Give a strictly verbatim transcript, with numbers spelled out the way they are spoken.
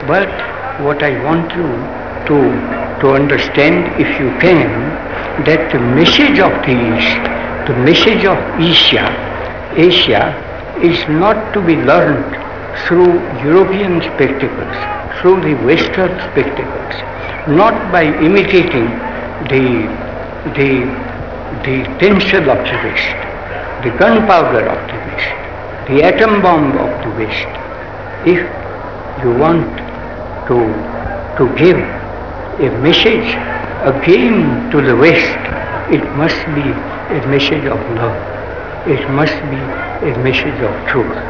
But what I want you to, to understand, if you can, that the message of the East, the message of Asia, Asia is not to be learned through European spectacles, through the Western spectacles, not by imitating the, the, the pencil of the West, the gunpowder of the West, the atom bomb of the West. If you want to, to give a message again to the West, it must be a message of love. It must be a message of truth.